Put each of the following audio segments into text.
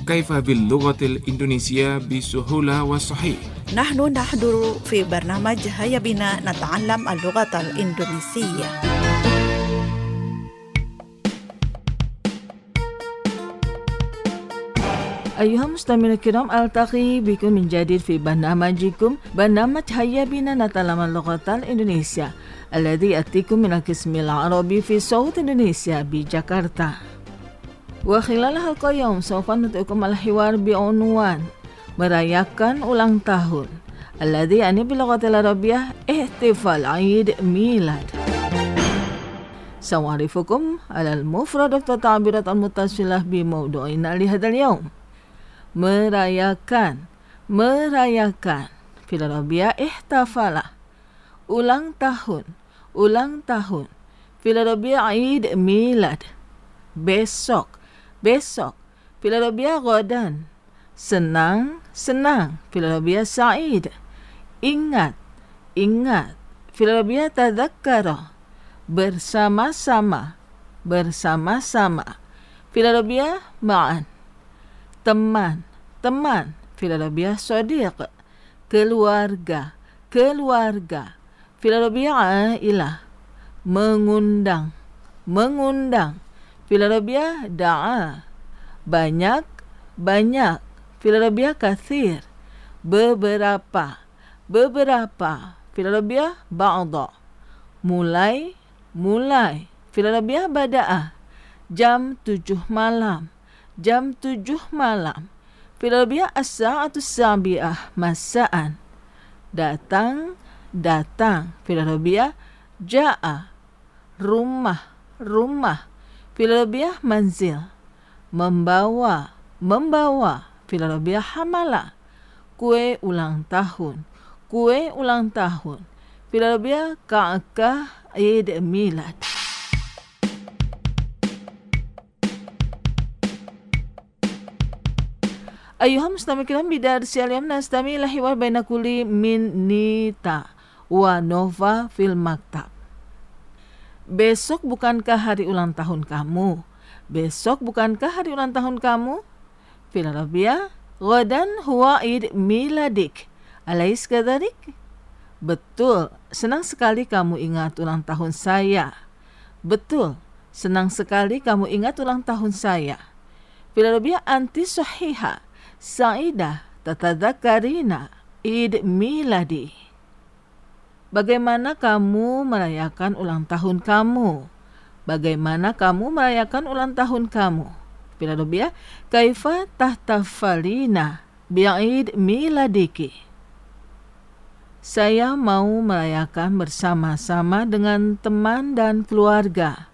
كيف باللغة الإندونيسية بسهولة وصحيح. نحن نحضر في برنامج هيا بنا نتعلم اللغة الإندونيسية. أيها المستمعين الكرام، ألتقي بكم من جديد في برنامجكم برنامج هيا بنا نتعلم اللغة الإندونيسية الذي يأتيكم من القسم العربي في صوت إندونيسيا بجاكرتا. وخلال حلقة يوم سوف نترككم الحوار بعنوان merayakan ulang tahun الذي يعني باللغة العربية احتفال عيد ميلاد. سأعرفكم على المفردات والتعبيرات المتصلة بموضوعنا لهذا اليوم. merayakan في العربية احتفال. ulang tahun في العربية عيد ميلاد. besok في العربية غدا. senang في العربية سعيد. ingat في العربية تذكر. bersama-sama في العربية معا. teman في العربية صديق. keluarga في العربية عائلة. mengundang في العربية دعاء. banyak في العربية كثير. beberapa في العربية بعض. mulai في العربية بدأ. jam 7 malam في العربية الساعة السابعة مساء. datang في العربية جاء. rumah في العربية منزل. membawa في العربية حملة. kue ulang tahun في العربية كعكة عيد ميلاد. أيها المستمعون الكرام، بدرس اليوم نستمع إلى حوار بين كل من نيتا ونوفا في المكتب. Besok bukankah hari ulang tahun kamu? في العربية غدا هو عيد ميلادك أليس كذلك؟ betul, senang sekali kamu ingat ulang tahun saya. في العربية أنت صحيحة سعيدة تتذكرين عيد ميلادي. Bagaimana kamu merayakan ulang tahun kamu? في العربية كيف تحتفلين بعيد ميلادك؟ Saya mau merayakan bersama-sama dengan teman dan keluarga.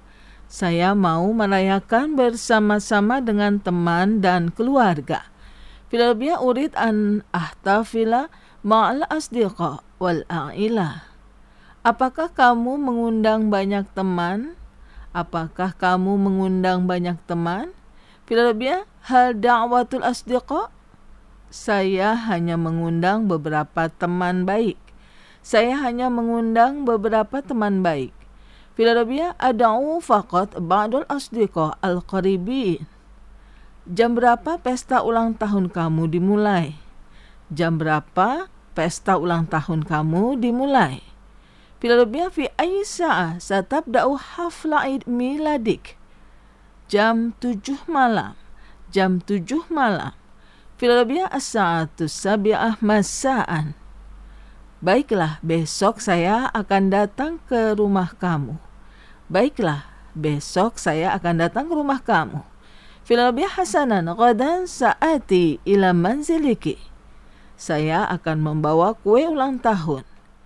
في العربية أريد أن أحتفل مع الأصدقاء والعائلة. Apakah kamu mengundang banyak teman? في العربية هل دعوة الأصدقاء؟ Saya hanya mengundang beberapa teman baik. في العربية أدعو فقط بعض الأصدقاء القريبين. Jam berapa pesta ulang tahun kamu dimulai? في العربية في أي ساعة ستبدأ حفل عيد ميلادك؟ jam 7 malam. في العربية الساعة 7 مساء. Baiklah, besok saya akan datang ke rumah kamu. في العربية حسنا غدا سآتي إلى منزلك. Saya akan membawa kue ulang tahun.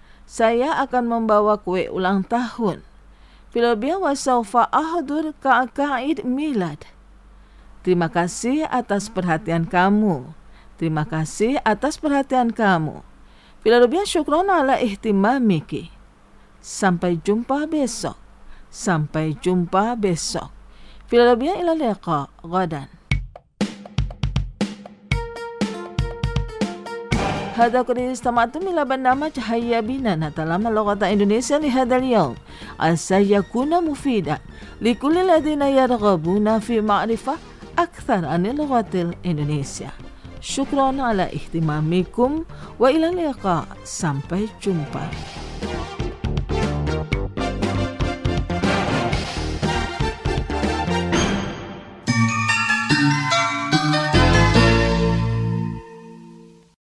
في العربية وسوف أحضر كعكة عيد ميلاد. Terima kasih atas perhatian kamu. في العربية شكرا على اهتمامك. Sampai jumpa besok. في العربية إلى اللقاء غدا. هذا قد استمعتم إلى برنامج هيا بنا نتعلم اللغة الإندونيسية لهذا اليوم. عسى يكون مفيدا لكل الذين يرغبون في معرفة أكثر عن اللغة الإندونيسيا. شكرا على اهتمامكم وإلى اللقاء. Sampai jumpa.